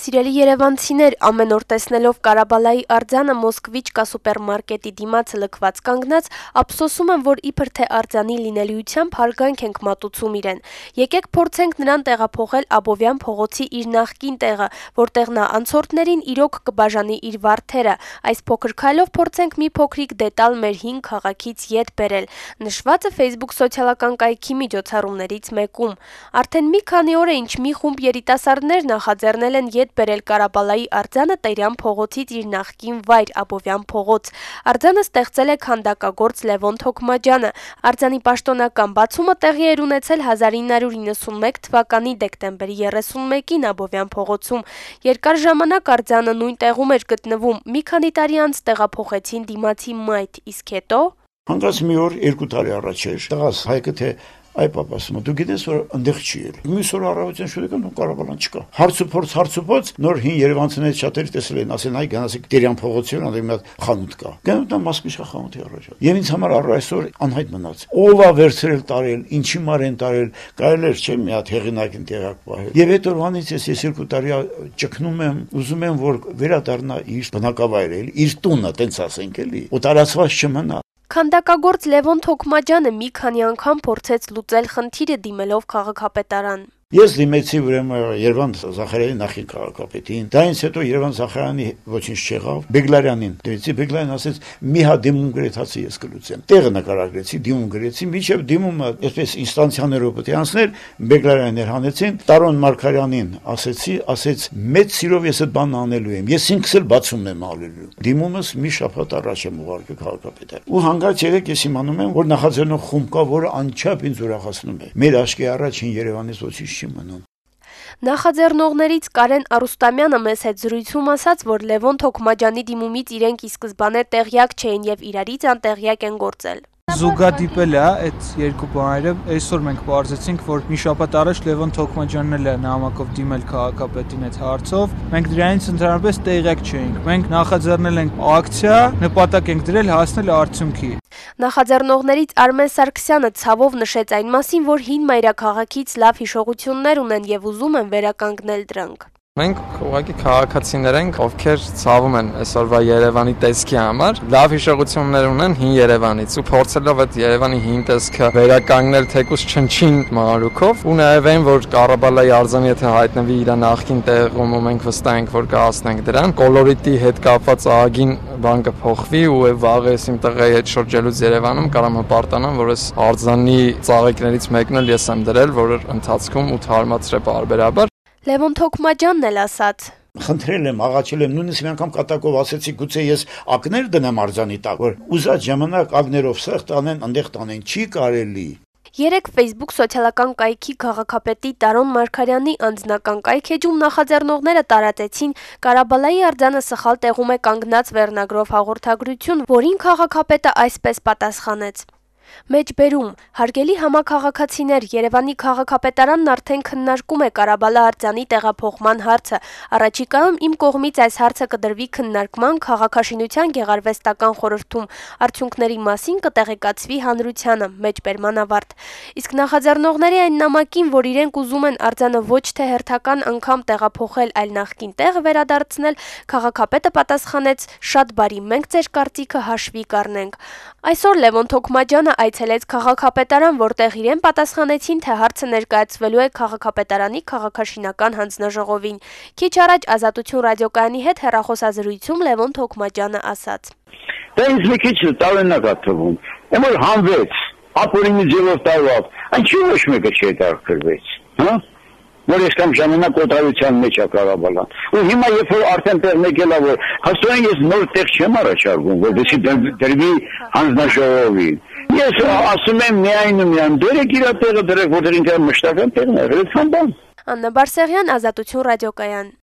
Սիրելի երևանցիներ, ամեն օր տեսնելով Կարաբալայի արձանը Մոսկվիչկա սուպերմարկետի դիմացը լքված կանգնած, ափսոսում եմ, որ իբր թե արձանի լինելիությամբ հարգանք ենք մատուցում իրեն։ Եկեք փորձենք նրան տեղափոխել Աբովյան փողոցի իր նախկին տեղը, որտեղ նա անցորդներին իրոք կբաժանի իր վարդերը։ Այս փոքր քայլով փորձենք մի փոքրիկ դետալ մեր հին քաղաքից ետ բերել։ Նշված է Facebook սոցիալական կայքի միջոցառումներից մեկում։ Արդեն մի քանի օր է ինչ մի խումբ երիտասարդներ նախաձեռնել են ետ բերել Կարաբալայի արձանը Տերյան փողոցից իր նախկին վայր Աբովյան փողոց։ Արձանը ստեղծել է քանդակագործ Լևոն Թոքմաջյանը։ Արձանի պաշտոնական բացումը տեղի էր ունեցել 1991 թվականի դեկտեմբերի 31-ին Աբովյան փողոցում։ Երկար ժամանակ արձանը նույն տեղում էր գտնվում։ Մի քանի տարի անց տեղափոխեցին դիմացի մայթ, իսկ հետո հանկարծ մի օր 2 տարի առաջ էր տղաս Հայկը թե այ պապասում դու գիտես որ այնտեղ չի ել։ Մյուս օր առավոտյան շուտիկան ու Կարաբալան չկա։ Հարցուփորձ նոր հին երևանցիներից շատերը տեսել են, ասեն այ գնացեք Տերյան փողոցին, այնտեղ մի հատ խանութ կա։ Գնում տա Մոսկվիչկա խանութի առաջ։ Եվ ինձ համար այսօր անհայտ մնաց։ Ով է վերցրել տարել, ինչի մար են տարել, կարելի էր չէ մի հատ հեղինակին տեղակ պահել։ Եվ այդ օրվանից ես 2 տարի ճգնում եմ, ուզում եմ որ վերադառնա իր բնակավայրը, իր տունը, տենց ասենք էլի, ու տարածված չմնա։ Քանդակագործ Լևոն Թոքմաջյանը մի քանի անգամ փորձեց լուծել խնդիրը դիմելով քաղաքապետարան։ Ես դիմեցի ուրեմն Երևան Զախարյանի նախին քաղաքապետին, դրանից հետո Երևան Զախարյանի ոչինչ չեղավ, Բեգլարյանին դիմեցի, Բեգլարյանն ասեց՝ մի հատ դիմում գրեցի ես կլուծեմ։ Տեղը նկարագրեցի, դիմում գրեցի, միջև դիմումը այսպես ինստանցիաներով պետք է անցներ, Բեգլարյաններ հանեցին, Տարոն Մարգարյանին ասեց՝ մեծ սիրով ես այդ բանն անելու եմ, ես ինքս էլ բացումն եմ անելու։ Դիմումս մի շաբաթ առաջ եմ ուղարկել քաղաքապետարան։ Ու հանկարծ երեք ես իմանում եմ, որ նախաձեռնող խումբ կա, որը անչափ ինձ ուրախացնում է։ Մեր աչքի առաջին Երևանից ոչինչ Նախաձեռնողներից Կարեն Արուստամյանը մեզ հետ զրույցում ասաց, որ Լևոն Թոքմաջյանի դիմումից իրենք ի սկզբանե տեղյակ չէին եւ իրարից անտեղյակ են գործել։ Զուգադիպել է այդ երկու բաները, այսօր մենք պարզեցինք, որ մի շաբաթ առաջ Լևոն Թոքմաջյանն էլ է նամակով դիմել քաղաքապետին այդ հարցով, մենք դրանից ընդհանրապես տեղյակ չէինք, մենք նախաձեռնել ենք ակցիա, նպատակ ենք դրել հասնել արդյունքի։ Նախաձեռնողներից Արմեն Սարգսյանը ցավով նշեց այն մասին, որ հին մայրաքաղաքից լավ հիշողություններ ունեն եւ ուզում են վերականգնել դրանք։ Մենք ուղղակի քաղաքացիներ ենք, ովքեր ցավում են այսօրվա Երևանի տեսքի համար, լավ հիշողություններ ունեն հին Երևանից ու փորձելով այդ Երևանի հին տեսքը վերականգնել թեկուզ չնչին մանրուքով ու նաև այն, որ Կարաբալայի արձանը եթե հայտնվի իր նախկին տեղում ու մենք վստահ ենք, որ կհասնենք դրան, կոլորիտի հետ կապված ահագին բան կփոխվի ու վաղը ես իմ տղայի հետ շրջելուց Երևանում կարամ հպարտանամ, որ այս արձանի ծաղիկներից մեկն էլ ես եմ դրել, որ ընթացքում ու թարմացրե բարբերաբար։ Լևոն Թոքմաջյանն էլ ասաց. Խնդրել եմ, աղաչել եմ, նույնիսկ մի անգամ կատակով ասեցի, գուցե ես ակներ դնեմ արձանի տակ, որ ուզած ժամանակ ակներով սեղտ տանեն, այնտեղ տանեն, չի կարելի։ Երեք Facebook սոցիալական կայքի քաղաքապետի Տարոն Մարգարյանի անձնական կայքեջում նախաձեռնողները տարածեցին Կարաբալայի արձանը սխալ տեղում է կանգնած վերնագրով հաղորդագրություն, որին քաղաքապետը այսպես պատասխանեց. Մեջբերում, հարգելի համաքաղաքացիներ, Երևանի քաղաքապետարանն արդեն քննարկում է Կարաբալա արձանի տեղափոխման հարցը։ Առաջիկայում իմ կողմից այս հարցը կդրվի քննարկման քաղաքաշինության գեղարվեստական խորհրդում։ Արդյունքների մասին կտեղեկացվի հանրությանը, մեջբերման ավարտ։ Իսկ նախաձեռնողների այն նամակին, որ իրենք ուզում են արձանը ոչ թե հերթական անգամ տեղափոխել, այլ նախկին տեղը վերադարձնել, քաղաքապետը պատասխանեց՝ շատ բարի, մենք ձեր կարծիքը հաշվի կառնենք։ Այսօր Լևոն Թոքմաջյանը այցելեց քաղաքապետարան, որտեղ իրեն պատասխանեցին, թե հարցը ներկայացվելու է քաղաքապետարանի քաղաքաշինական հանձնաժողովին։ Քիչ առաջ Ազատություն ռադիոկայանի հետ հեռախոսազրույցում Լևոն Թոքմաջյանը ասաց. Դա ինձ մի քիչ տարօրինակ է թվում։ Էմոր հանվեց, ապօրինի ձևով տարվավ, ինչու ոչ մեկը չհետաքրքրվեց, հա՞։ Որ այսքան ժամանակ օտարության մեջ է Կարաբալան։ Ու հիմա երբ որ արդեն տեղն եկել է, որ հաստատեն ես նոր տեղ չեմ առաջարկում, որովհետեւ դրվի հանձնաժողովին։ Ես ասում եմ միայն դերեք իր տեղը դրեք, որտեղ ինքը մշտական տեղն է, այդքան բան։ Աննա Բարսեղյան, Ազատություն ռադիոկայան։